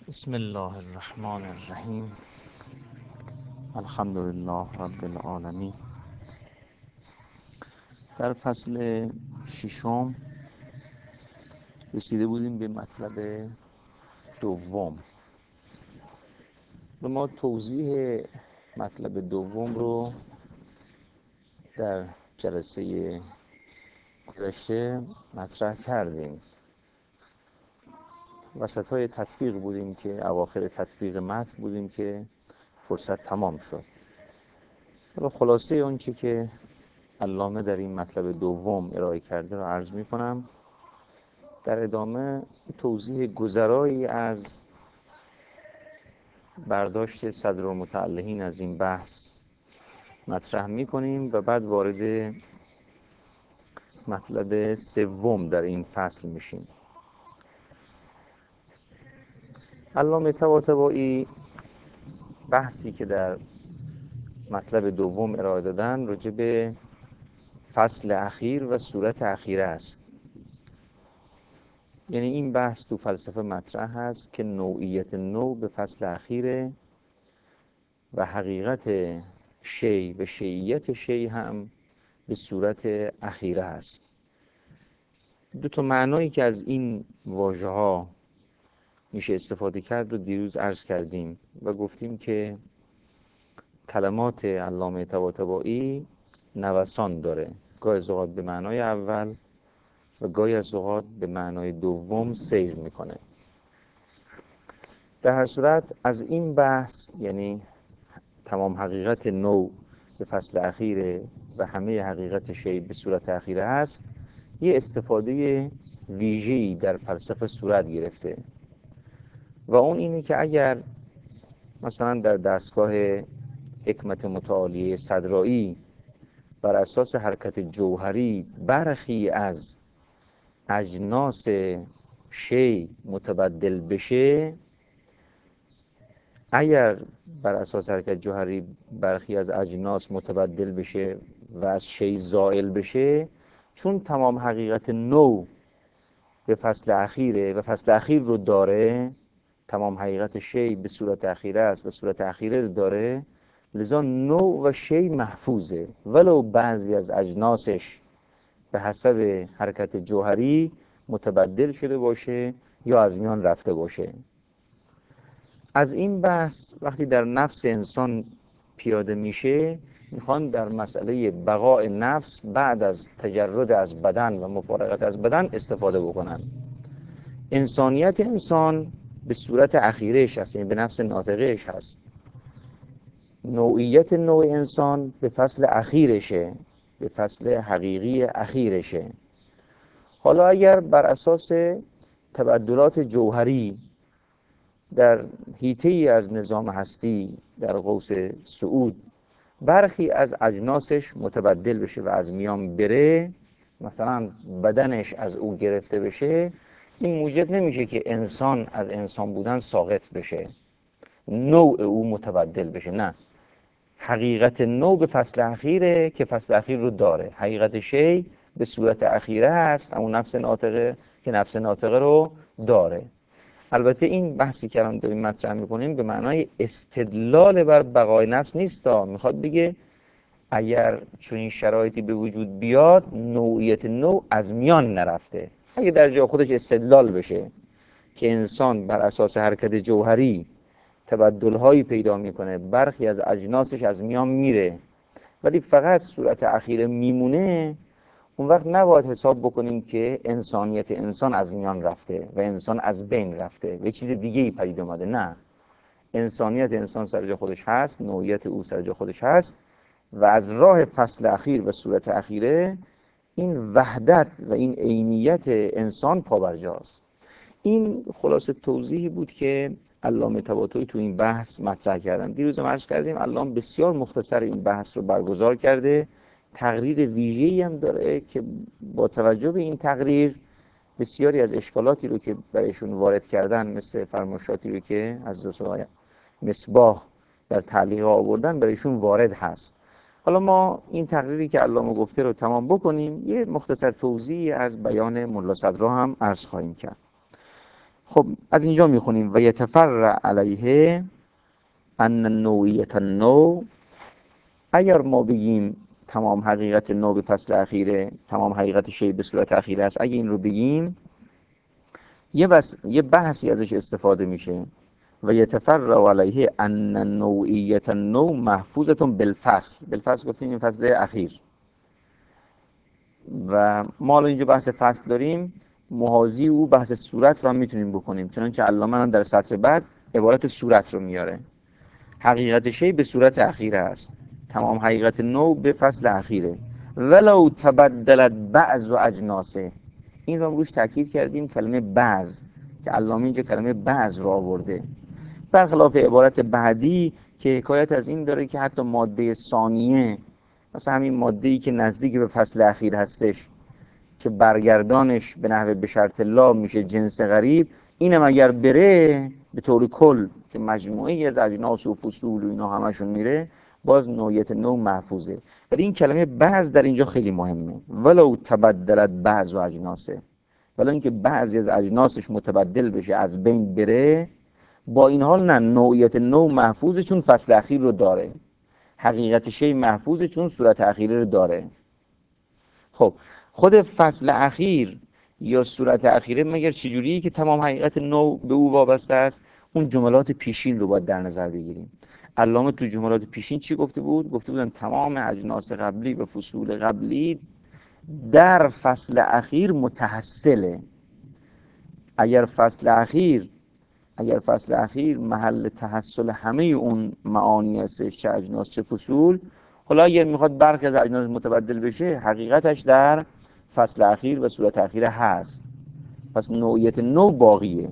بسم الله الرحمن الرحیم. الحمد لله رب العالمین. در فصل ششم رسیده بودیم به مطلب دوم و ما توضیح مطلب دوم رو در جلسه گذشته مطرح کردیم. وسطای تطبیق بودیم که اواخر تطبیق متن بودیم که فرصت تمام شد. حالا خلاصه اون چی که علامه در این مطلب دوم ارائه کرده رو عرض می کنم. در ادامه توضیح گذرایی از برداشت صدرالمتعلقین از این بحث مطرح می کنیم و بعد وارد مطلب سوم در این فصل میشیم. علامه طباطبایی بحثی که در مطلب دوم ارائه دادن راجع به فصل اخیر و صورت اخیره است. یعنی این بحث تو فلسفه مطرح هست که نوعیت نو به فصل اخیره و حقیقت شی و شیعیت شی هم به صورت اخیره هست. دو تا معنایی که از این واژه ها میشه استفاده کرد رو دیروز عرض کردیم و گفتیم که کلمات علامه طباطبایی نوسان داره، گاهی از اوقات به معنای اول و گاهی از اوقات به معنای دوم سیر میکنه. در هر صورت از این بحث، یعنی تمام حقیقت نو به فصل اخیره و همه حقیقت شی به صورت اخیره است، یه استفاده ویژه‌ای در فلسفه صورت گرفته و اون اینه که اگر مثلا در دستگاه حکمت متعالیه صدرایی بر اساس حرکت جوهری برخی از اجناس شی متبدل بشه، اگر بر اساس حرکت جوهری برخی از اجناس متبدل بشه و از شی زائل بشه، چون تمام حقیقت نو به فصل اخیره و فصل اخیر رو داره، تمام حقیقت شی به صورت اخیره است و صورت اخیره رو داره، لذا نوع و شی محفوظه ولو بعضی از اجناسش به حسب حرکت جوهری متبدل شده باشه یا از میان رفته باشه. از این بحث وقتی در نفس انسان پیاده میشه، میخوان در مسئله بقای نفس بعد از تجرد از بدن و مفارقت از بدن استفاده بکنن. انسانیت انسان به صورت اخیرش هست، یعنی به نفس ناطقهش هست. نوعیت نوع انسان به فصل اخیرشه، به فصل حقیقی اخیرشه. حالا اگر بر اساس تبدلات جوهری در حیطه‌ای از نظام هستی در قوس صعود برخی از اجناسش متبدل بشه و از میان بره، مثلا بدنش از او گرفته بشه، این موجب نمیشه که انسان از انسان بودن ساقط بشه، نوع او متبدل بشه. نه، حقیقت نو به فصل اخیره که فصل اخیر رو داره. حقیقت شی به صورت اخیره هست، اون نفس ناطقه که نفس ناطقه رو داره. البته این بحثی که الان داریم مطرح میکنیم به معنای استدلال بر بقای نفس نیست. میخواد بگه اگر چنین شرایطی به وجود بیاد، نوعیت نو از میان نرفته. اگه در جای خودش استدلال بشه که انسان بر اساس حرکت جوهری تبدل‌هایی پیدا میکنه، برخی از اجناسش از میان میره ولی فقط صورت اخیره میمونه، اون وقت نباید حساب بکنیم که انسانیت انسان از میان رفته و انسان از بین رفته و یه چیز دیگه ای پدید اومده. نه، انسانیت انسان سر جای خودش هست، نوعیت او سر جای خودش هست و از راه فصل اخیر و صورت اخیره این وحدت و این عینیت انسان پابرجاست. این خلاصه توضیحی بود که علامه طباطبایی تو این بحث مطرح کردن. دیروز هم عرض کردیم علامه بسیار مختصر این بحث رو برگزار کرده، تقریر ویژه‌ای هم داره که با توجه به این تقریر بسیاری از اشکالاتی رو که برایشون وارد کردن، مثل فرمایشاتی رو که از دوستان مصباح در تعلیق آوردن، برایشون وارد هست. حالا ما این تقریری که علامه گفته رو تمام بکنیم، یه مختصر توضیحی از بیان ملا صدرا هم عرض خواهیم کرد. خب از اینجا میخونیم و یتفرع علیه ان نوعیت النوع. اگر ما بگیم تمام حقیقت نو به فصل اخیره، تمام حقیقت شی به صورت اخیره است، اگه این رو بگیم یه بحثی ازش استفاده میشه. و یتفرع علیه ان نوعیت النوع محفوظة بالفصل. بالفصل گفتیم این فصل اخیر، و ما الان اینجا بحث فصل داریم، محاذی او بحث صورت رو هم میتونیم بکنیم، چنانچه علامه هم در سطر بعد عبارت صورت رو میاره. حقیقت شی به صورت اخیره است، تمام حقیقت نو به فصل اخیره. ولو تبدلت بعض و اجناسه، این رو روش تاکید کردیم، کلمه بعض که علامه اینجا کلمه بعض رو آورده، برخلاف عبارت بعدی که حکایت از این داره که حتی ماده ثانیه، مثلا همین ماده‌ای که نزدیک به فصل اخیر هستش که برگردانش به نحوه به شرط لا میشه جنس غریب، اینم اگر بره به طور کل که مجموعی از اجناس و فصول و اینا همشون میره، باز نوعیت نوع محفوظه. ولی این کلمه بعض در اینجا خیلی مهمه، ولو تبدلت بعض و اجناسه، ولی اینکه بعضی از اجناسش متبدل بشه، از بین بره، با این حال نه، نوعیت نوع محفوظه چون فصل اخیر رو داره، حقیقت شی محفوظه چون صورت اخیره رو داره. خب خود فصل اخیر یا صورت اخیره مگر چجوریه که تمام حقیقت نو به او وابسته است؟ اون جملات پیشین رو باید در نظر بگیریم. علامه تو جملات پیشین چی گفته بود؟ گفته بودن تمام اجناس قبلی و فصول قبلی در فصل اخیر متحصله. اگر فصل اخیر محل تحصل همه اون معانی هستش، چه اجناس چه فصول، حالا اگر میخواد برخی از اجناس متبدل بشه، حقیقتش در فصل اخیر و صورت اخیره هست، پس نوعیت نو باقیه.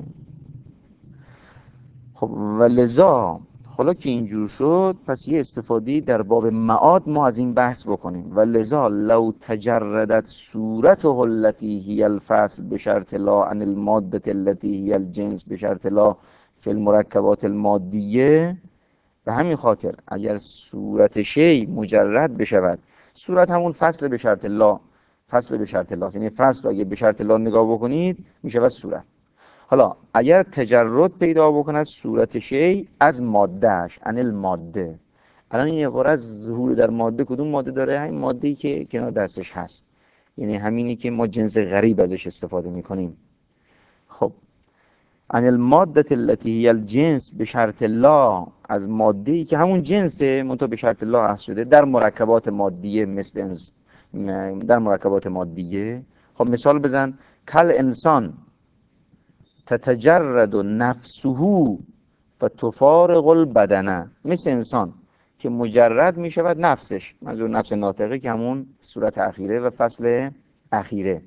خب و لذا حالا که اینجور شد، پس یه استفاده در باب معاد ما از این بحث بکنیم. و لذا لو تجردت صورته التي هي الفصل بشرط لا عن الماده التي هي الجنس بشرط لا فی المرکبات المادیه، به همین خاطر اگر صورت شی مجرد بشود، صورت همون فصل به شرط لا، فصل به شرط لا، یعنی فصل رو اگه به شرط لا نگاه بکنید میشه صورت. حالا اگر تجرد پیدا بکند صورت شی از مادهش، عن الماده، الان این عبارت ظهور در ماده کدوم ماده داره؟ همین ماده‌ای که کنار دستش هست، یعنی همینی که ما جنس غریب ازش استفاده میکنیم. خب عن الماده التي هي الجنس به شرط لا، از ماده‌ای که همون جنسه منتها به شرط لا هست شده در مرکبات مادیه، مثل در مرکبات مادیه. خب مثال بزن، کل انسان تتجرد نفسه و تفارق البدنه، مثل انسان که مجرد می شود نفسش، منظور نفس ناطقه که همون صورت اخیره و فصل اخیره،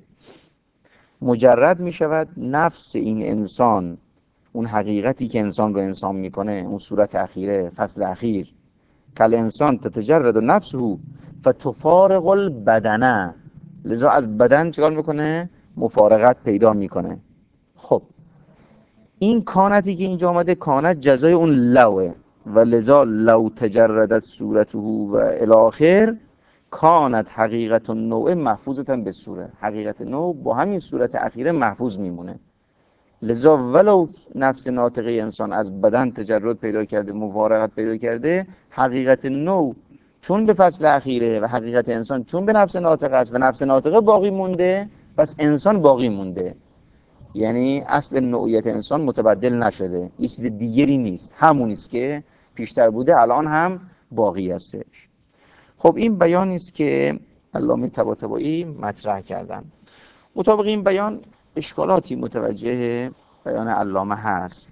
مجرد می شود نفس این انسان، اون حقیقتی که انسان رو انسان میکنه، اون صورت اخیره، فصل اخیر. کل انسان تتجرد نفسه و تفارق البدنه، لذا از بدن چیکار میکنه؟ مفارقت پیدا میکنه. خب این کانتی که اینجا آمده، کانت جزای اون لوه، و لذا لو تجردت صورته و الاخر کانت حقیقت النوع محفوظتا به صورت، حقیقت نوع با همین صورت اخیره محفوظ میمونه. لذا ولو نفس ناطقه انسان از بدن تجرد پیدا کرده، مفارقت پیدا کرده، حقیقت نوع چون به فصل اخیره و حقیقت انسان چون به نفس ناطقه است و نفس ناطقه باقی مونده، پس انسان باقی مونده، یعنی اصل نوعیت انسان متبدل نشده، یه چیز دیگری نیست، همونیست که پیشتر بوده الان هم باقی هستش. خب این بیانی است که علامه طباطبایی مطرح کردن. مطابق این بیان اشکالاتی متوجه بیان علامه هست.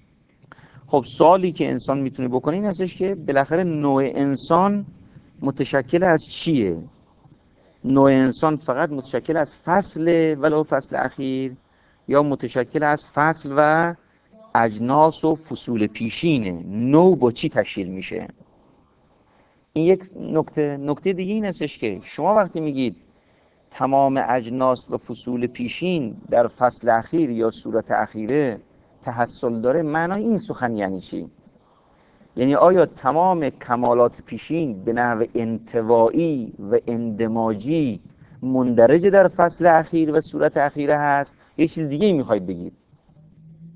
خب سوالی که انسان میتونه بکنه این هستش که بالاخره نوع انسان متشکل از چیه؟ نوع انسان فقط متشکل از فصل ولو فصل اخیر، یا متشکل از فصل و اجناس و فصول پیشینه؟ نوع با چی تشکیل میشه؟ این یک نکته دیگه این هستش که شما وقتی میگید تمام اجناس و فصول پیشین در فصل اخیر یا صورت اخیره تحصل داره، معنای این سخن یعنی چی؟ یعنی آیا تمام کمالات پیشین به نحو انطوایی و اندماجی مندرج در فصل اخیر و صورت اخیره هست؟ یه چیز دیگه میخواید بگید؟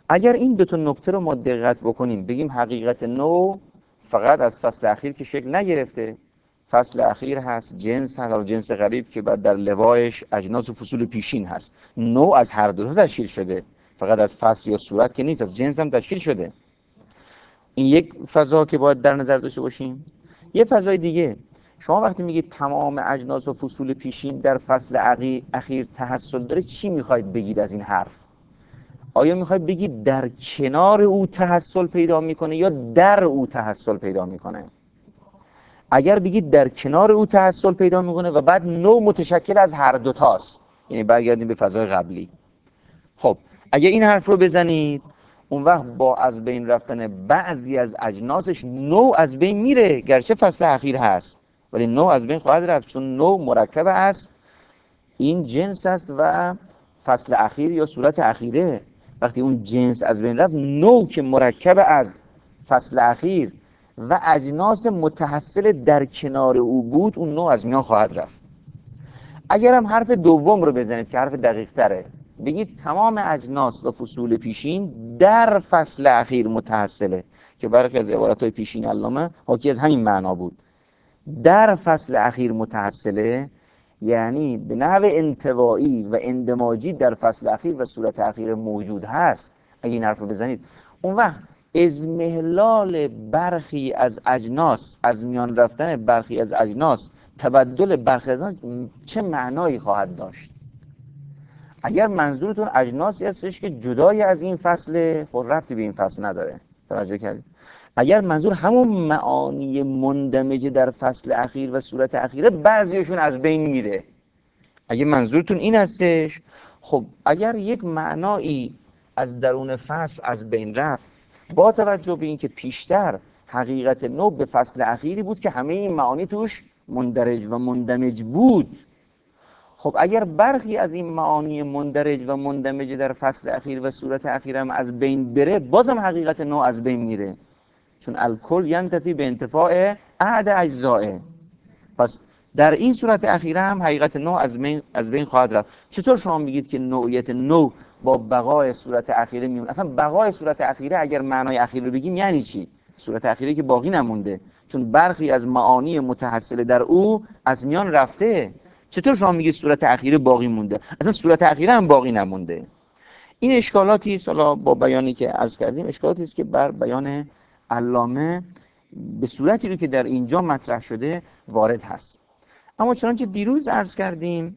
اگر این دو تا نکته رو ما دقت بکنیم، بگیم حقیقت نو فقط از فصل اخیر که شکل نگرفته، فصل اخیر هست، جنس هست، جنس غریب که بعد در لوایش اجناس و فصول پیشین هست. نو از هر دو تا تشکیل شده، فقط از فصل یا صورت که نیست، از جنس هم تشکیل شده. این یک فضا که باید در نظر داشته باشیم. یه فضای دیگه، شما وقتی میگید تمام اجناس و فصول پیشین در فصل اخیر تحصل داره، چی میخواید بگید از این حرف؟ آیا میخواید بگید در کنار او تحصل پیدا میکنه یا در او تحصل پیدا میکنه؟ اگر بگید در کنار او تحصل پیدا میکنه و بعد نو متشکل از هر دوتاست، یعنی برگردیم به فضای قبلی. خب اگر این حرف رو بزنید، اون وقت با از بین رفتن بعضی از اجناسش نو از بین میره، گرچه فصل اخیر هست ولی نو از بین خواهد رفت، چون نو مرکب است این جنس است و فصل اخیر یا صورت اخیره. وقتی اون جنس از بین رفت، نو که مرکب از فصل اخیر و اجناس متحصل در کنار او بود، اون نو از میان خواهد رفت. اگر هم حرف دوم رو بزنید که حرف دقیق تره، بگید تمام اجناس و فصول پیشین در فصل اخیر متحصله، که برخی از عبارت‌های پیشین علامه حاکی از همین معنا بود. در فصل اخیر متحصله یعنی به نحو انطباعی و اندماجی در فصل اخیر و صورت اخیر موجود هست. اگه این حرف رو بزنید، اون وقت اضمحلال برخی از اجناس، از میان رفتن برخی از اجناس، تبدل برخی از اجناس چه معنایی خواهد داشت؟ اگر منظورتون اجناسی هستش که جدای از این فصل، خود ربطی به این فصل نداره، توجه کردید؟ اگر منظور همون معانی مندمج در فصل اخیر و صورت اخیره، بعضیشون از بین میره. اگر منظورتون این هستش، خب اگر یک معنایی از درون فصل از بین رفت، با توجه به اینکه پیشتر حقیقت نو به فصل اخیری بود که همه این معانی توش مندرج و مندمج بود، خب اگر برخی از این معانی مندرج و مندمج در فصل اخیر و صورت اخیر هم از بین بره، بازم حقیقت نو از بین میره، چون الکل ینتفی به انتفاع احد اجزائه. پس در این صورت اخیره هم حقیقت نو از بین خواهد رفت. چطور شما میگید که نوعیت نو با بقای صورت اخیره میمونه؟ اصلا بقای صورت اخیره اگر معنای اخیر رو بگیم یعنی چی؟ صورت اخیره که باقی نمونده، چون برخی از معانی متحصل در او از میان رفته. چطور شما میگید صورت اخیره باقی مونده؟ اصلا صورت اخیره هم باقی نمونده. این اشکالاتی است، حالا با بیانی که عرض کردیم، اشکالاتی است که بر بیان علامه به صورتی رو که در اینجا مطرح شده وارد هست. اما چنانچه دیروز عرض کردیم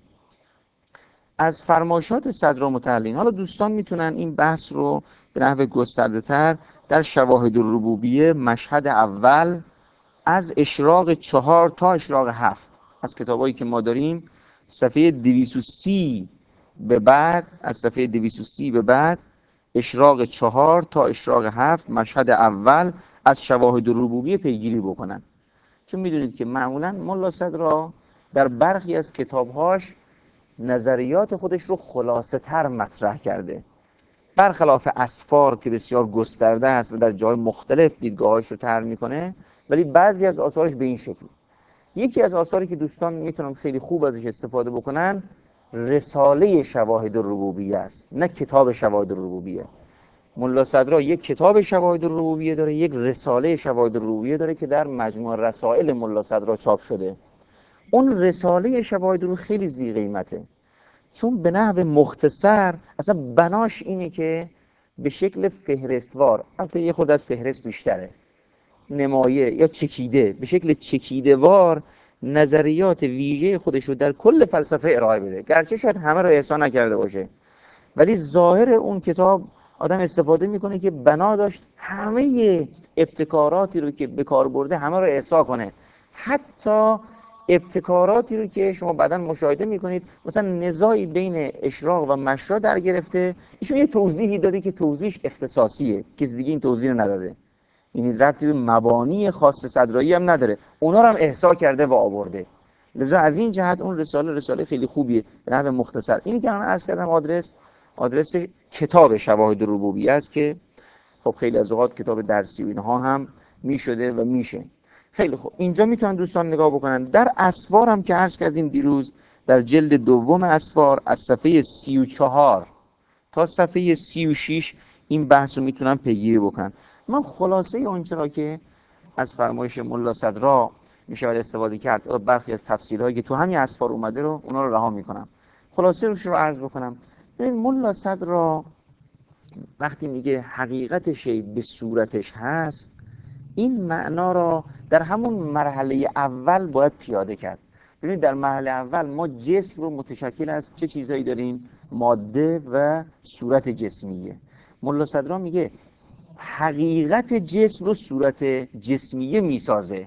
از فرمایشات صدرالمتعلین، حالا دوستان میتونن این بحث رو به نحو گسترده‌تر در شواهد الربوبیه مشهد اول از اشراق 4 تا اشراق 7 از کتابایی که ما داریم، صفحه 230 به بعد، از صفحه 230 به بعد، اشراق 4 تا اشراق 7 مشهد اول از شواهد الربوبیه پیگیری بکنن. چون میدونید که معمولا ملا صدرا در برخی از کتابهاش نظریات خودش رو خلاصه تر مطرح کرده، برخلاف اسفار که بسیار گسترده است و در جای مختلف دیدگاهاش رو طرح میکنه، ولی بعضی از آثارش به این شکل. یکی از آثاری که دوستان میتونن خیلی خوب ازش استفاده بکنن، رساله شواهد الربوبیه است، نه کتاب شواهد الربوبیه. ملا صدرا یک کتاب شواهد الربوبیه داره، یک رساله شواهد الربوبیه داره که در مجموع رسائل ملا صدرا چاپ شده. اون رساله شواهد الربوبیه خیلی ذی قیمته، چون به نحو مختصر اصلا بناش اینه که به شکل فهرستوار، البته یه خود از فهرست بیشتره، نمایه یا چکیده، به شکل چکیده وار نظریات ویژه خودش رو در کل فلسفه ارائه بده. گرچه شاید همه رو احسان نکرده باشه، ولی ظاهر اون کتاب آدم استفاده میکنه که بنا داشت همه ابتکاراتی رو که به کار برده همه رو احصا کنه، حتی ابتکاراتی رو که شما بعداً مشاهده میکنید مثلا نزاعی بین اشراق و مشرا در گرفته، ایشون یه توضیحی داده که توضیحش اختصاصیه، کسی دیگه این توضیح رو نداده، این ربطی به مبانی خاص صدرایی هم نداره، اونا رو هم احصا کرده و آورده. لذا از این جهت اون رساله خیلی خوبیه به نحو مختصر. اینی که من عرض کردم آدرس کتاب شواهد الربوبیه است که خب خیلی از اوقات کتاب درسی و اینها هم میشده و میشه. خیلی خوب، اینجا میتونن دوستان نگاه بکنن. در اسفار هم که عرض کردیم دیروز، در جلد دوم اسفار از صفحه 34 تا صفحه 36 این بحث رو میتونن پیگیری بکنن. من خلاصه اونچه را که از فرمایش ملا صدرا میشود استفاده کرد، برخی از تفسیرهایی که تو همین اسفار اومده رو اونا رو رها میکنم، خلاصه روش رو عرض بکنم. ببین ملا صدرا وقتی میگه حقیقت شی به صورتش هست، این معنا را در همون مرحله اول باید پیاده کرد. ببینید در مرحله اول ما جسم رو متشکل از چه چیزایی داریم؟ ماده و صورت جسمیه. ملا صدرا میگه حقیقت جسم رو صورت جسمیه میسازه،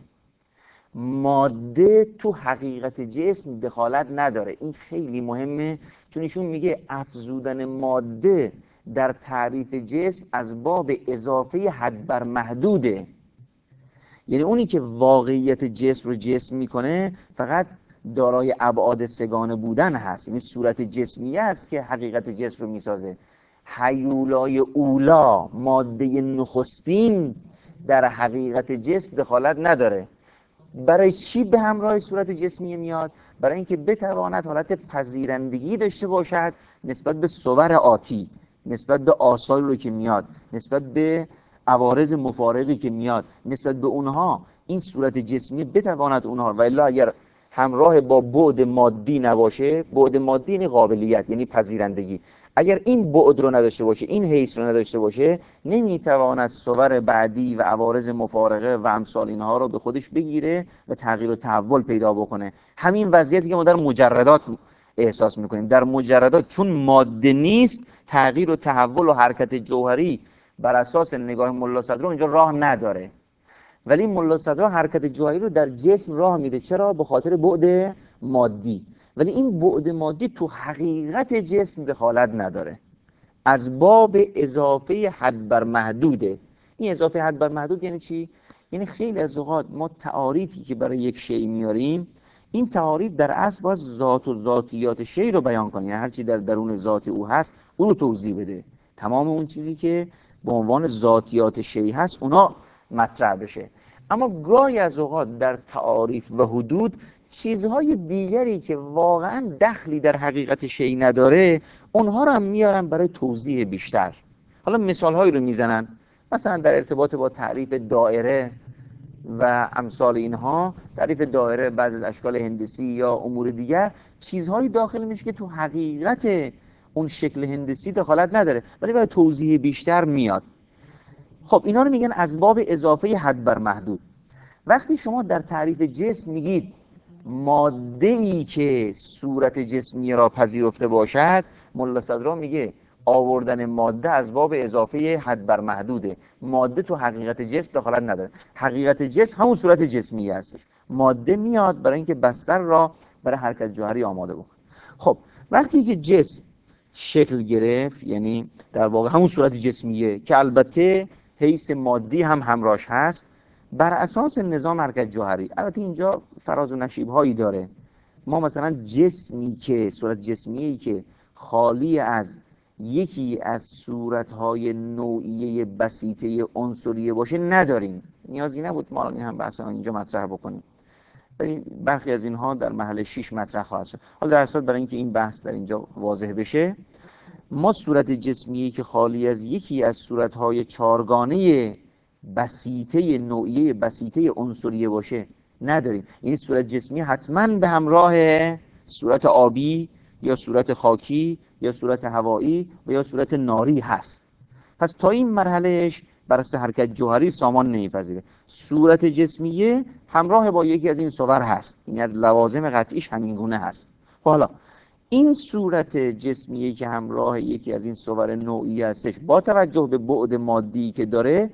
ماده تو حقیقت جسم دخالت نداره. این خیلی مهمه، چون ایشون میگه افزودن ماده در تعریف جسم از باب اضافه حد بر محدوده. یعنی اونی که واقعیت جسم رو جسم میکنه فقط دارای ابعاد سگانه بودن هست، یعنی صورت جسمیه است که حقیقت جسم رو میسازه. هیولای اولا، ماده نخستین، در حقیقت جسم دخالت نداره. برای چی به همراه صورت جسمیه میاد؟ برای اینکه بتواند حالت پذیرندگی داشته باشد نسبت به صور آتی، نسبت به آثاری رو که میاد، نسبت به عوارض مفارقی که میاد، نسبت به اونها این صورت جسمیه بتواند اونها، و الا اگر همراه با بعد مادی نباشه، بعد مادی یعنی قابلیت، یعنی پذیرندگی، اگر این بعد رو نداشته باشه، این حیث رو نداشته باشه، نمیتواند صور بعدی و عوارض مفارقه و امثال اینها رو به خودش بگیره و تغییر و تحول پیدا بکنه. همین وضعیتی که ما در مجردات احساس میکنیم. در مجردات چون ماده نیست، تغییر و تحول و حرکت جوهری بر اساس نگاه ملا صدرا اینجا راه نداره. ولی ملا صدرا حرکت جوهری رو در جسم راه میده. چرا؟ به خاطر بعد مادی. ولی این بعد مادی تو حقیقت جسم دخالت نداره، از باب اضافه حد بر محدوده. این اضافه حد بر محدود یعنی چی؟ یعنی خیلی از اوقات ما تعاریفی که برای یک شی میاریم، این تعاریف در اصل باید ذات و ذاتیات شی رو بیان کنه، یعنی هر چی در درون ذات او هست اون رو توضیح بده. تمام اون چیزی که به عنوان ذاتیات شی هست اونا مطرح بشه. اما گاهی از اوقات در تعاریف و حدود چیزهای دیگری که واقعا دخلی در حقیقت شی نداره، اونها رو هم میارن برای توضیح بیشتر. حالا مثالهایی رو میزنن، مثلا در ارتباط با تعریف دایره و امثال اینها. تعریف دایره بعضی از اشکال هندسی یا امور دیگر چیزهایی داخل میشه که تو حقیقت اون شکل هندسی دخالت نداره، ولی برای توضیح بیشتر میاد. خب اینا رو میگن از باب اضافه حد بر محدود. وقتی شما در تعریف جسم میگید ماده‌ای که صورت جسمی را پذیرفته باشد، ملا صدرا میگه آوردن ماده از باب اضافه حد بر محدوده. ماده تو حقیقت جسم دخالت نداره. حقیقت جسم همون صورت جسمی هستش. ماده میاد برای اینکه بستر را برای حرکت جوهری آماده بکنه. خب وقتی که جسم شکل گرفت، یعنی در واقع همون صورت جسمیه که البته حیث مادی هم همراهش هست، بر اساس نظام حرکت جوهری. البته اینجا فراز و نشیب هایی داره. ما مثلا جسمی که صورت جسمیه‌ای که خالی از یکی از صورت‌های نوعیه بسیطه عنصریه باشه نداریم. نیازی نبود ما این هم بحثا اینجا مطرح بکنیم، ولی برخی از اینها در محل 6 مطرح خواهد شد. حالا در اصل برای اینکه این بحث در اینجا واضح بشه، ما صورت جسمیه‌ای که خالی از یکی از صورت‌های چارگانه بسیطه نوعیه بسیطه عنصریه باشه نداریم. این صورت جسمی حتما به همراه صورت آبی یا صورت خاکی یا صورت هوایی و یا صورت ناری هست. پس تا این مرحلهش بر اساس حرکت جوهری سامان نمیپذیره. صورت جسمیه همراه با یکی از این صور هست، این از لوازم قطعیش همین گونه هست. حالا این صورت جسمیه که همراه یکی از این صور نوعی هستش، با توجه به بعد مادی که داره،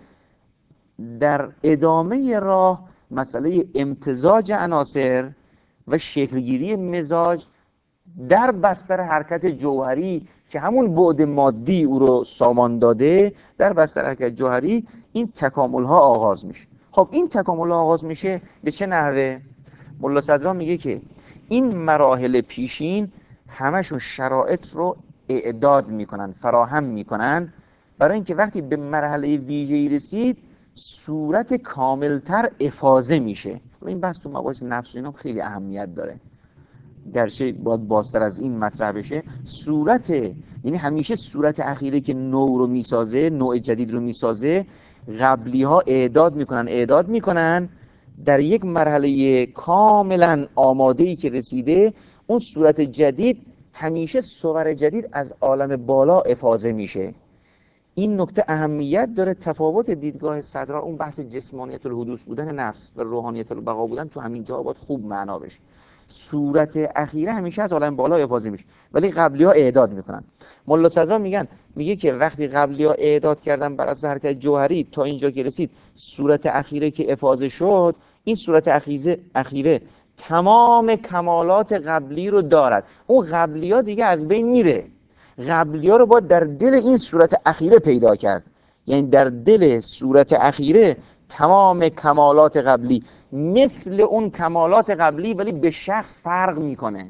در ادامه راه مسئله امتزاج عناصر و شکلگیری مزاج در بستر حرکت جوهری که همون بعد مادی او رو سامان داده، در بستر حرکت جوهری این تکامل ها آغاز میشه. خب این تکامل ها آغاز میشه به چه نحوه؟ ملا صدرا میگه که این مراحل پیشین همشون شرایط رو اعداد میکنن، فراهم میکنن برای اینکه وقتی به مرحله ویژه‌ای رسید صورت کاملتر افاضه میشه. این بحث تو مباحث نفس اینا خیلی اهمیت داره. گرچه باید بازتر از این مطرح بشه، صورت، یعنی همیشه صورت اخیره که نوع رو میسازه، نوع جدید رو میسازه، قبلی ها اعداد میکنن در یک مرحله کاملا آماده‌ای که رسیده، اون صورت جدید همیشه صور جدید از عالم بالا افاضه میشه. این نکته اهمیت داره. تفاوت دیدگاه صدرا، اون بحث جسمانیت الحدوث بودن نفس و روحانیت البقا بودن، تو همین جا باید خوب معنا بشه. صورت اخیره همیشه از عالم بالا افاضه میشه، ولی قبلی ها اعداد میکنن. ملا صدرا میگه که وقتی قبلی ها اعداد کردن بر اساس حرکت جوهری تا اینجا که رسید، صورت اخیره که افاضه شد، این صورت اخیره تمام کمالات قبلی رو دارد. اون قبلی ها دیگه از بین میره. قبلی ها رو باید در دل این صورت اخیره پیدا کرد. یعنی در دل صورت اخیره تمام کمالات قبلی مثل اون کمالات قبلی، ولی به شخص فرق میکنه.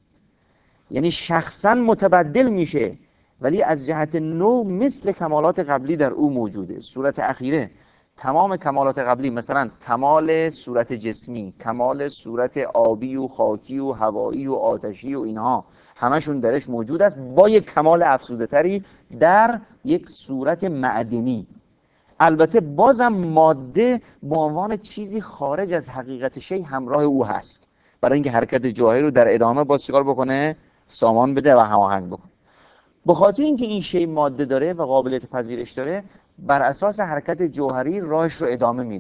یعنی شخصا متبدل میشه، ولی از جهت نوع مثل کمالات قبلی در او موجوده. صورت اخیره تمام کمالات قبلی، مثلا کمال صورت جسمی، کمال صورت آبی و خاکی و هوایی و آتشی و اینها، همشون درش موجود است، با یک کمال افزوده تری در یک صورت معدنی. البته بازم ماده به عنوان چیزی خارج از حقیقت شی همراه او هست، برای اینکه حرکت جوهری رو در ادامه باز چیکار بکنه؟ سامان بده و هماهنگ بکنه. به خاطر اینکه این شی ماده داره و قابلیت پذیرش داره، بر اساس حرکت جوهری راهش رو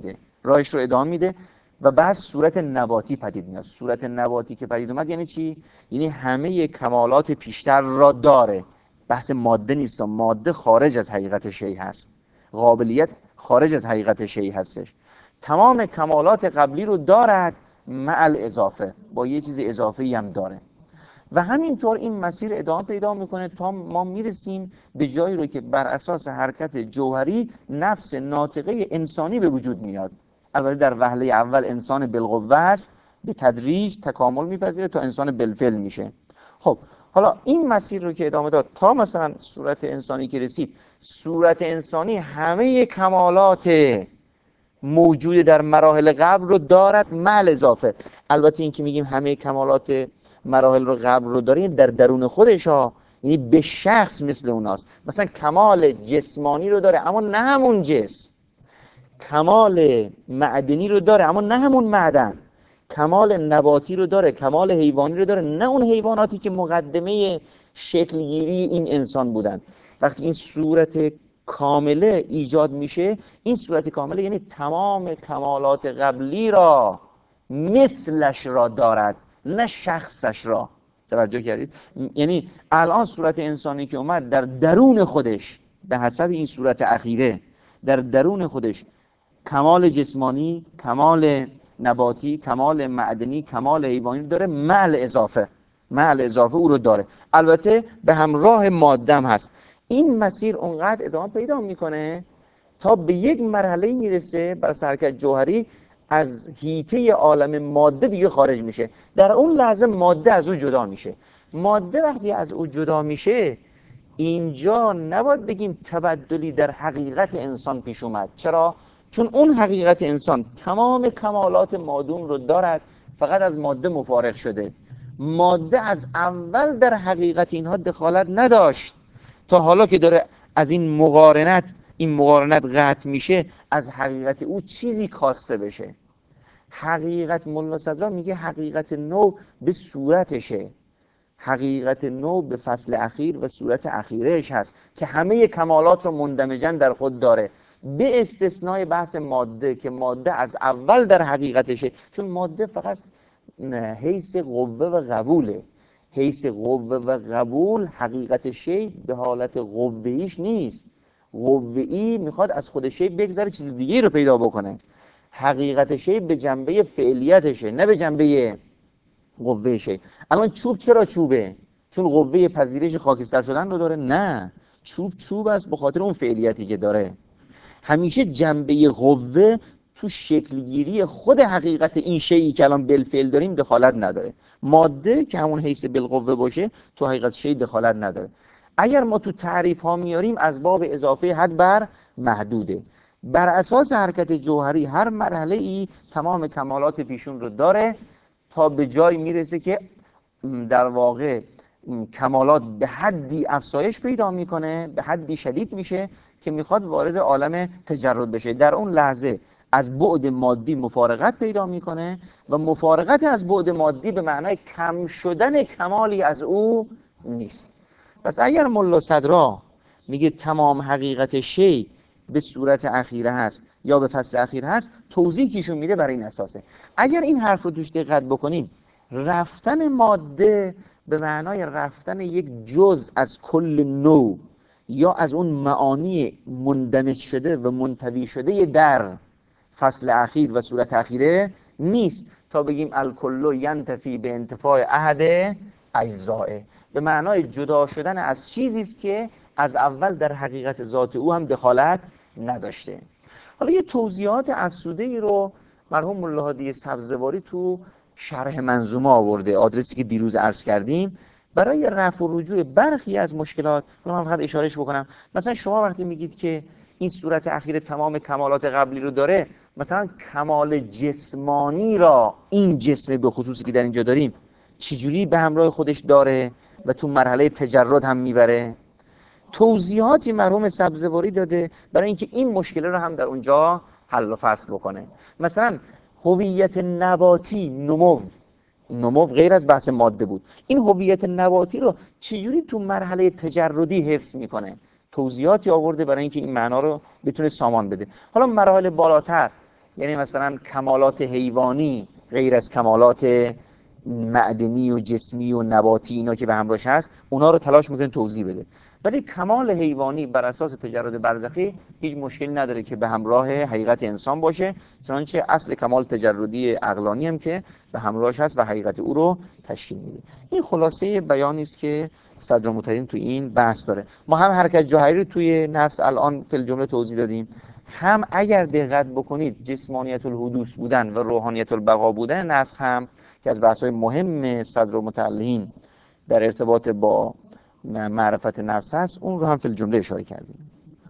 ادامه میده و بعد صورت نباتی پدید میاد. صورت نباتی که پدید اومد یعنی چی؟ یعنی همه کمالات پیشتر را داره. بحث ماده نیست، ماده خارج از حقیقت شی هست، قابلیت خارج از حقیقت شی هستش. تمام کمالات قبلی رو دارد مع الاضافه، با یه چیز اضافه‌ای هم داره. و همینطور این مسیر ادامه پیدا میکنه تا ما میرسیم به جایی رو که بر اساس حرکت جوهری نفس ناطقه انسانی به وجود میاد. البته در وهله اول انسان بالقوه است، به تدریج تکامل میپذیره تا انسان بالفعل میشه. خب حالا این مسیر رو که ادامه داد تا مثلا صورت انسانی که رسید، صورت انسانی همه کمالات موجود در مراحل قبل رو دارد مع اضافه. البته این که میگیم همه کمالات مراحل رو قبل رو داره، در درون خودش ها، یعنی به شخص مثل اوناست. مثلا کمال جسمانی رو داره اما نه همون جسم، کمال معدنی رو داره اما نه همون معدن، کمال نباتی رو داره، کمال حیوانی رو داره نه اون حیواناتی که مقدمه شکلگیری این انسان بودن. وقتی این صورت کامله ایجاد میشه، این صورت کامله یعنی تمام کمالات قبلی را مثلش را دارد، نه شخصش را. توجه کردید؟ یعنی الان صورت انسانی که اومد در درون خودش به حسب این صورت اخیره در درون خودش کمال جسمانی، کمال نباتی، کمال معدنی، کمال حیوانی داره مع اضافه او رو داره. البته به همراه مادم هست. این مسیر اونقدر ادامه پیدا میکنه تا به یک مرحله میرسه بر حرکت جوهری از حیطه عالم ماده دیگه خارج میشه. در اون لحظه ماده از او جدا میشه. ماده وقتی از او جدا میشه، اینجا نباید بگیم تبدلی در حقیقت انسان پیش اومد. چرا؟ چون اون حقیقت انسان تمام کمالات مادون رو دارد، فقط از ماده مفارق شده. ماده از اول در حقیقت اینها دخالت نداشت، تا حالا که داره از این مقارنت قطع میشه، از حقیقت او چیزی کاسته بشه. حقیقت، ملا صدرا میگه حقیقت نو به صورتشه، حقیقت نو به فصل اخیر و صورت اخیرش هست که همه کمالات رو مندمجاً در خود داره، به استثنای بحث ماده که ماده از اول در حقیقتشه. چون ماده فقط حیث قوه و قبوله. حیث قوه و قبول حقیقت شی به حالت قوه‌ایش نیست. قوه‌ای میخواد از خود شی بگذره چیز دیگه رو پیدا بکنه. حقیقت شی به جنبه فعلیتشه، نه به جنبه قوه شی. الان چوب چرا چوبه؟ چون قوه پذیرش خاکستر شدن رو داره؟ نه، چوب است به خاطر اون فعلیتی که داره. همیشه جنبه قوه تو شکلگیری خود حقیقت این شیئی که الان بالفعل داریم دخالت نداره. ماده که همون حیث بالقوه باشه تو حقیقت شی دخالت نداره. اگر ما تو تعریف ها میاریم از باب اضافه حد بر محدوده. بر اساس حرکت جوهری هر مرحله ای تمام کمالات پیشون رو داره تا به جای میرسه که در واقع کمالات به حدی افزایش پیدا میکنه، به حدی شدید میشه که میخواد وارد عالم تجرد بشه. در اون لحظه از بعد مادی مفارقت پیدا میکنه و مفارقت از بعد مادی به معنای کم شدن کمالی از او نیست. پس اگر ملا صدرا میگه تمام حقیقت شی به صورت اخیره هست یا به فصل اخیر هست، توضیحی که ایشون میده برای این اساسه. اگر این حرف رو توش دقت بکنیم، رفتن ماده به معنای رفتن یک جزء از کل نوع یا از اون معانی مندمج شده و منطوی شده در فصل اخیر و صورت اخیره نیست، تا بگیم الکل ینتفی به انتفاع احد اجزائه، به معنای جدا شدن از چیزی است که از اول در حقیقت ذات او هم دخالت نداشته. حالا یه توضیحات افزوده ای رو مرحوم ملا هادی سبزواری تو شرح منظومه آورده، آدرسی که دیروز عرض کردیم، برای رفع و رجوع برخی از مشکلات. من فقط اشارهش بکنم، مثلا شما وقتی میگید که این صورت اخیر تمام کمالات قبلی رو داره، مثلا کمال جسمانی را این جسم به خصوصی که در اینجا داریم چجوری به همراه خودش داره و تو مرحله تجرد هم میبره. توضیحاتی مرحوم سبزواری داده برای اینکه این مشکل رو هم در اونجا حل و فصل بکنه. مثلا هویت نباتی، نمو غیر از بحث ماده بود، این هویت نباتی رو چجوری تو مرحله تجردی حفظ میکنه، توضیحاتی آورده برای اینکه این معنا رو بتونه سامان بده. حالا مراحل بالاتر، یعنی مثلا کمالات حیوانی غیر از کمالات معدنی و جسمی و نباتی اینا که به همراهش هست، اونا رو تلاش میکنه توضیح بده. ولی کمال حیوانی بر اساس تجرد برزخی هیچ مشکلی نداره که به همراه حقیقت انسان باشه، چنانچه اصل کمال تجردی عقلانی هم که به همراهش هست و حقیقت او رو تشکیل میده. این خلاصه بیانی است که صدرالمتحدین تو این بحث داره. ما هم حرکت جوهری رو توی نفس الان فی الجمله توضیح دادیم، هم اگر دقت بکنید جسمانیت الحدوث بودن و روحانیت البقا بودن نفس هم که از بحث‌های مهم صدرالمتعلقین در ارتباط با معرفت نفس هست، اون رو هم فی الجمله اشاره کردیم.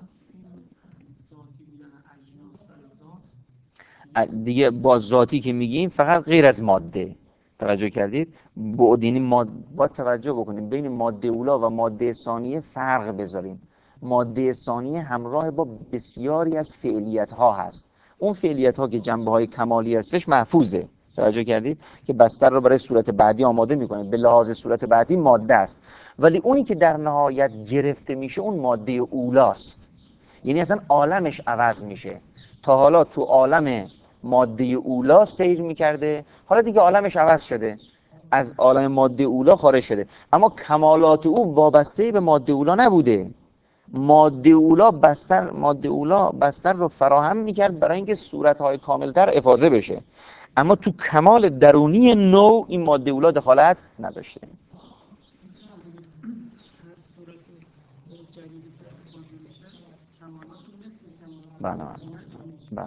دیگه با ذاتی که میگیم فقط غیر از ماده، توجه کردید؟ بعدینی با توجه بکنیم بین ماده اولا و ماده ثانیه فرق بذاریم. ماده ثانیه همراه با بسیاری از فعلیت ها هست، اون فعلیت ها که جنبه های کمالی هستش محفوظه، توجه کردید؟ که بستر رو برای صورت بعدی آماده میکنه، به لحاظ صورت بعدی ماده است، ولی اونی که در نهایت گرفته میشه اون ماده اولاست، یعنی اصلا عالمش عوض میشه. تا حالا تو عالم ماده اولا سیر میکرده، حالا دیگه عالمش عوض شده، از عالم ماده اولا خارج شده، اما کمالات او وابسته به ماده اولا نبوده. ماده اولا بستر رو فراهم میکرد برای اینکه صورتهای کاملتر افاضه بشه، اما تو کمال درونی نو این ماده اولا دخالت نداشته. بله.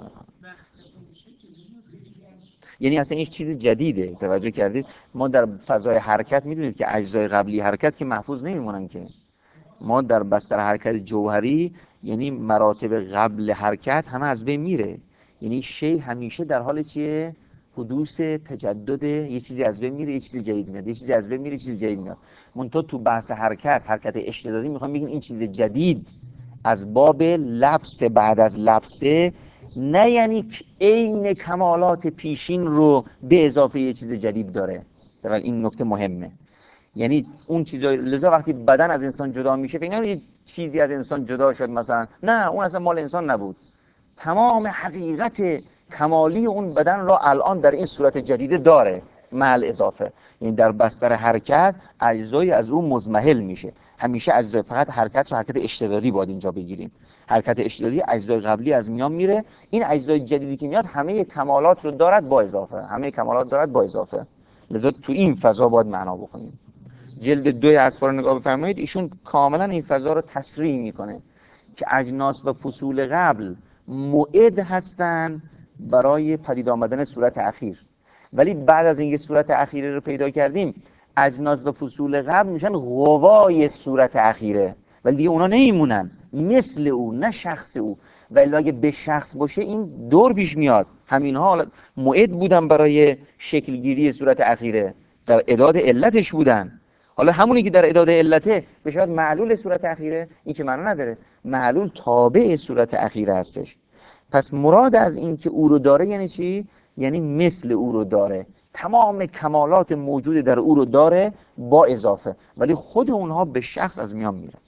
یعنی اصلا این چیز جدیده، توجه کردید؟ ما در فضای حرکت میدونید که اجزای قبلی حرکت که محفوظ نمیمونن که. ما در بستر حرکت جوهری یعنی مراتب قبل حرکت همه از بین میره، یعنی شی همیشه در حال چیه؟ حدوث تجدد، یه چیزی از بین میره یه چیزی جدید میاد، یه چیزی از بین میره یه چیزی جدید میاد. منتها تو بحث حرکت اشتدادی میخوام بگیم این چیز جدید از باب لبس بعد از لبسه، نه یعنی عین کمالات پیشین رو به اضافه یه چیز جدید داره. این نکته مهمه، یعنی اون چیزای، لذا وقتی بدن از انسان جدا میشه فکر نکنید چیزی از انسان جدا شد مثلا، نه اون اصلا مال انسان نبود، تمام حقیقت کمالی اون بدن را الان در این صورت جدیده داره مع اضافه. یعنی در بستر حرکت اجزایی از اون مزمحل میشه، همیشه اجزای، فقط حرکت رو حرکت اشتغالی باید اینجا بگیریم، حرکت اشتغالی اجزای قبلی از میان میره، این اجزای جدیدی که میاد همه کمالات رو دارد با اضافه، لذا تو این فضا باید معنا بکنیم. جلد 2 اسفار نگاه بفرمایید، ایشون کاملا این فضا رو تصریح میکنه که اجناس و فصول قبل موعد هستن برای پدید آمدن صورت اخیر، ولی بعد از اینکه صورت اخیره رو پیدا کردیم اجناس و فصول قبل میشن قوای صورت اخیره، ولی دیگه اونا نمیمونن مثل او، نه شخص او، ولی اگه به شخص باشه این دور پیش میاد. همینها موعد بودن برای شکلگیری صورت اخیره، در اعداد علتش بودن. حالا همونی که در اعداد علته به شاید معلول صورت اخیره، این که معنا نداره، معلول تابع صورت اخیره هستش. پس مراد از این که او رو داره یعنی چی؟ یعنی مثل او رو داره، تمام کمالات موجود در او رو داره با اضافه، ولی خود اونها به شخص از میان میره.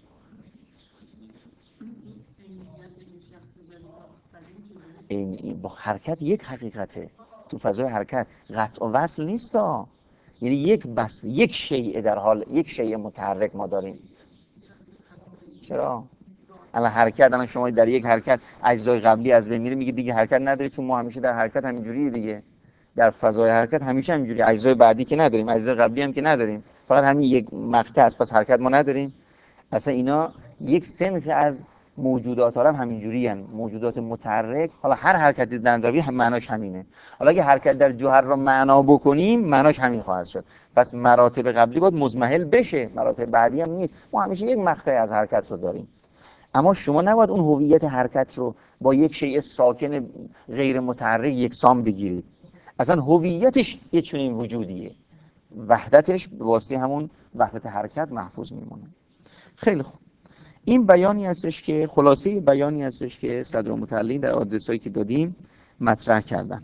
این با حرکت یک حقیقته، تو فضای حرکت قطع و وصل نیست ها. یعنی یک بس، یک شیء در حال، یک شیء متحرک ما داریم. چرا؟ الان حرکت، الان شما در یک حرکت اجزای قبلی از بین میره، میگه دیگه حرکت نداره، چون ما همیشه در حرکت همینجوریه دیگه. در فضای حرکت همیشه همینجوری، اجزای بعدی که نداریم، اجزای قبلی هم که نداریم، فقط همین یک مقطع است، پس حرکت ما نداریم. اصلا اینا یک صنف از موجودات عالم همینجوری هستند، موجودات متحرک. حالا هر حرکتی در انتظامی هم معناش همینه. حالا اگه حرکت در جوهر را معنا بکنیم معناش همین خواهد شد. پس مراتب قبلی باید مضمحل بشه، مراتب بعدی هم نیست. ما همیشه یک مقطع از حرکت رو داریم. اما شما نباید اون هویت حرکت رو با یک شیء ساکن غیر متحرک یکسان بگیرید. اصلا هویتش یه چنین وجودیه، وحدتش به واسطه همون وحدت حرکت محفوظ میمونه. خیلی خوب، این بیانی هستش که خلاصه بیانی هستش که صدرالمتعلین در آدرسایی که دادیم مطرح کردن.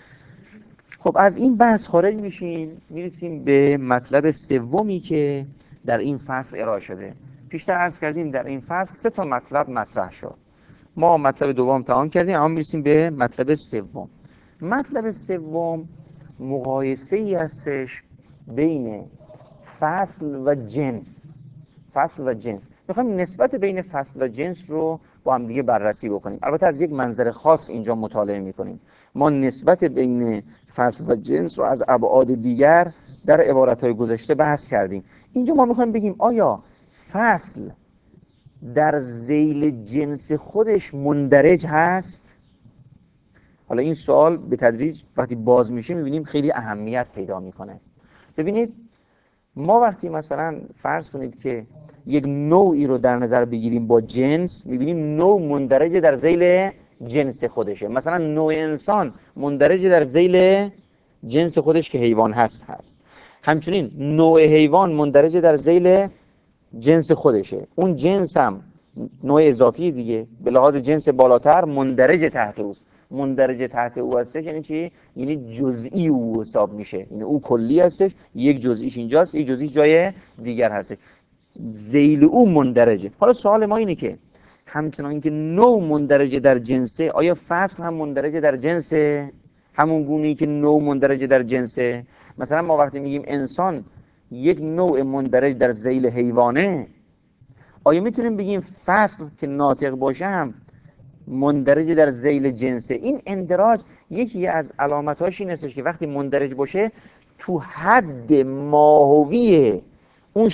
خب از این بحث خارج میشیم، میرسیم به مطلب سومی که در این فصل ارائه شده. پیشتر عرض کردیم در این فصل 3 تا مطلب مطرح شد. ما مطلب دوم تمام کردیم، اما میرسیم به مطلب سوم. مطلب سوم مقایسه ای هستش بین فصل و جنس. فصل و جنس، میخوایم نسبت بین فصل و جنس رو با هم دیگه بررسی بکنیم. البته از یک منظر خاص اینجا مطالعه میکنیم. ما نسبت بین فصل و جنس رو از ابعاد دیگر در عبارتهای گذشته بحث کردیم. اینجا ما میخوایم بگیم آیا فصل در ذیل جنس خودش مندرج هست؟ حالا این سوال به تدریج وقتی باز میشه میبینیم خیلی اهمیت پیدا میکنه. ببینید، ما وقتی مثلا فرض کنید که یک نوعی رو در نظر بگیریم با جنس، میبینیم نوع مندرج در ذیل جنس خودشه. مثلا نوع انسان مندرج در ذیل جنس خودش که حیوان هست. همچنین نوع حیوان مندرج در ذیل جنس خودشه. اون جنس هم نوع اضافی دیگه به لحاظ جنس بالاتر مندرج تحت اوست. مندرج تحت او هستش یعنی چی؟ یعنی جزئی او حساب میشه. یعنی او کلی هستش، یک جزئیش اینجاست، یک جزئی جای دیگر هستش، ذیل او مندرجه. حالا سوال ما اینه که همچنان که نوع مندرج در جنسه، آیا فصل هم مندرج در جنسه؟ همون گونه‌ای که نوع مندرج در جنسه. مثلا ما وقتی میگیم انسان یک نوع مندرج در ذیل حیوانه، آیا میتونیم بگیم فصل که ناطق باشه هم مندرج در ذیل جنسه؟ این اندراج یکی از علامتاش این هستش که وقتی مندرج باشه تو حد ماهوی اون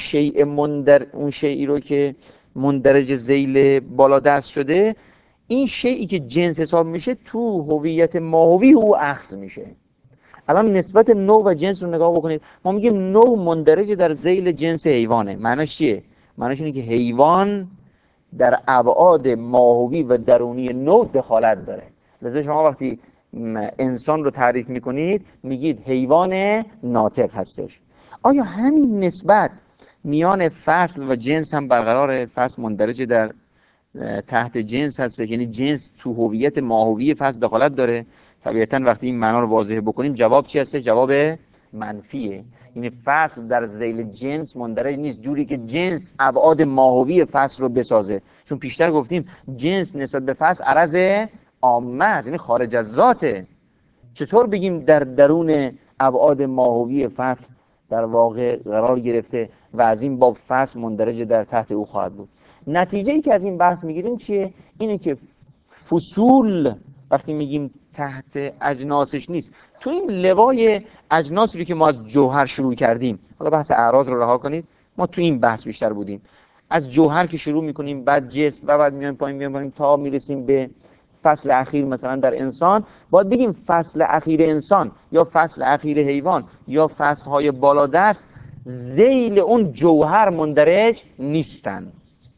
شیئی رو که مندرج ذیل بالا دست شده، این شیئی که جنس حساب میشه تو هویت ماهوی او اخذ میشه. الان نسبت نوع و جنس رو نگاه بکنید. ما میگیم نوع مندرج در ذیل جنس حیوانه. معناش چیه؟ معناش اینه که حیوان در ابعاد ماهوی و درونی نوع دخالت داره. لذا شما وقتی انسان رو تعریف میکنید میگید حیوان ناطق هستش. آیا همین نسبت میان فصل و جنس هم برقراره؟ فصل مندرج در تحت جنس هستش، یعنی جنس تو هویت ماهوی فصل دخالت داره. طبیعتاً وقتی این معنا رو واضح بکنیم جواب چی هستش؟ جواب منفیه. یعنی فصل در ذیل جنس مندرج نیست جوری که جنس ابعاد ماهوی فصل رو بسازه. چون پیشتر گفتیم جنس نسبت به فصل عرض عامه است، یعنی خارج از ذاته. چطور بگیم در درون ابعاد ماهوی فصل در واقع قرار گرفته و از این باب فصل مندرج در تحت او خواهد بود؟ نتیجه‌ای که از این بحث میگیریم چیه؟ اینه که فصول وقتی میگیم تحت اجناسش نیست. تو این لوای اجناسی که ما از جوهر شروع کردیم، حالا بحث اعراض رو رها کنید، ما تو این بحث بیشتر بودیم. از جوهر که شروع میکنیم، بعد جسم و بعد میایم پایین تا میرسیم به فصل اخیر. مثلا در انسان باید بگیم فصل اخیر انسان یا فصل اخیر حیوان یا فصلهای بالادست ذیل اون جوهر مندرج نیستن.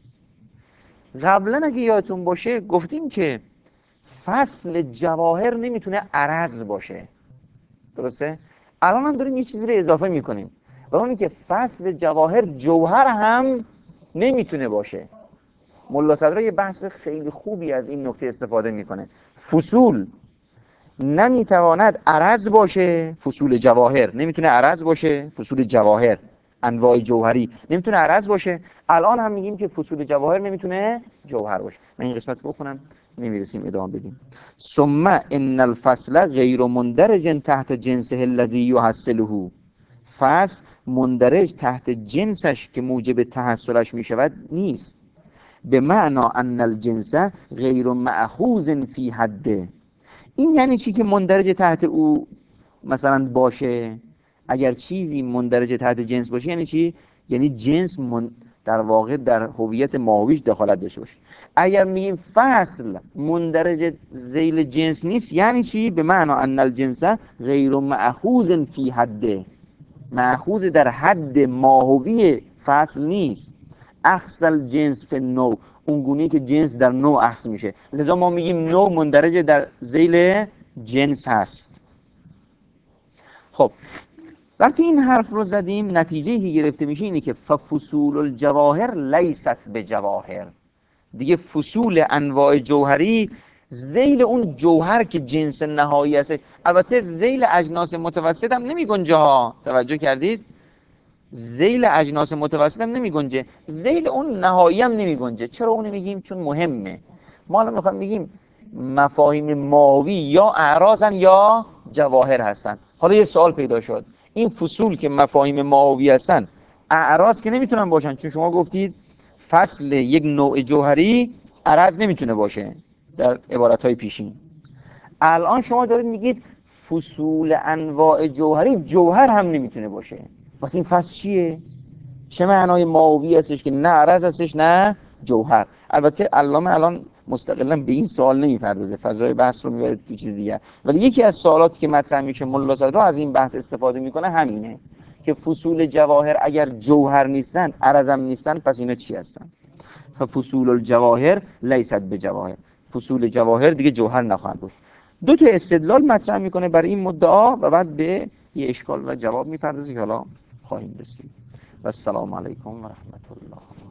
قبلا اگه یادتون باشه گفتیم که فصل جواهر نمیتونه عرض باشه، درسته؟ الان هم داریم یه چیزی رو اضافه میکنیم و اونی که فصل جواهر جوهر هم نمیتونه باشه. ملا صدرا یه بحث خیلی خوبی از این نکته استفاده میکنه. فصول نمیتواند عرض باشه، فصول جواهر نمیتونه عرض باشه، فصول جواهر انواع جوهری نمیتونه عرض باشه. الان هم میگیم که فصول جواهر نمیتونه جوهر باشه. من این قسمت بخونم نمیرسیم ادامه بدیم. ثم ان الفصل غیر مندرج تحت جنسه الذی یحصله، فصل مندرج تحت جنسش که موجب تحصلش میشود نیست. به معنا ان الجنس غیر مأخوذ فی حده. این یعنی چی که مندرج تحت او مثلا باشه؟ اگر چیزی مندرج تحت جنس باشه یعنی چی؟ یعنی جنس در واقع در هویت ماهویش دخالت داشته باشه. اگر میگیم فصل مندرج ذیل جنس نیست یعنی چی؟ به معنا ان الجنس غیر مأخوذ فی حده، مأخوذ در حد ماهوی فصل نیست. اخذ الجنس فی النوع، اونگونه‌ای که جنس در نوع اخذ میشه، لذا ما میگیم نوع مندرج در ذیل جنس هست. خب وقتی این حرف رو زدیم نتیجه‌ای که گرفته میشه اینه که فصول الجواهر لیست به جواهر، دیگه فصول انواع جوهری ذیل اون جوهر که جنس نهایی هست. البته ذیل اجناس متوسط هم نمی گنجه ها، توجه کردید؟ ذیل اجناس متوسط هم نمی گنجه، ذیل اون نهایی هم نمی گنجه. چرا اونو میگیم؟ چون مهمه. ما الان میخوایم بگیم مفاهیم ماهوی یا اعراضن یا جواهر هستن. حالا یه سوال پیدا شد، این فصول که مفاهیم ماهوی هستن اعراض که نمیتونن باشن، چون شما گفتید فصل یک نوع جوهری عرض نمیتونه باشه در عبارتهای پیشین. الان شما دارید میگید فصول انواع جوهری جوهر هم نمیتونه باشه. واسه این فصل چیه؟ چه معنای ماهوی هستش که نه عرض هستش نه جوهر؟ البته علامه الان مستقلا به این سوال نمیپردازه، فضای بحث رو میبره تو چیز دیگه، ولی یکی از سوالاتی که مطرح میشه ملا صدرا از این بحث استفاده میکنه همینه که فصول جواهر اگر جوهر نیستن عرض هم نیستن پس اینا چی هستن؟ فصول الجواهر لیست به جواهر، فصول جواهر دیگه جوهر نخواهند بود. دو تا استدلال مطرح میکنه برای این مدعا و بعد به یه اشکال و جواب میپردازه که حالا خواهیم رسید. و السلام علیکم و رحمت الله.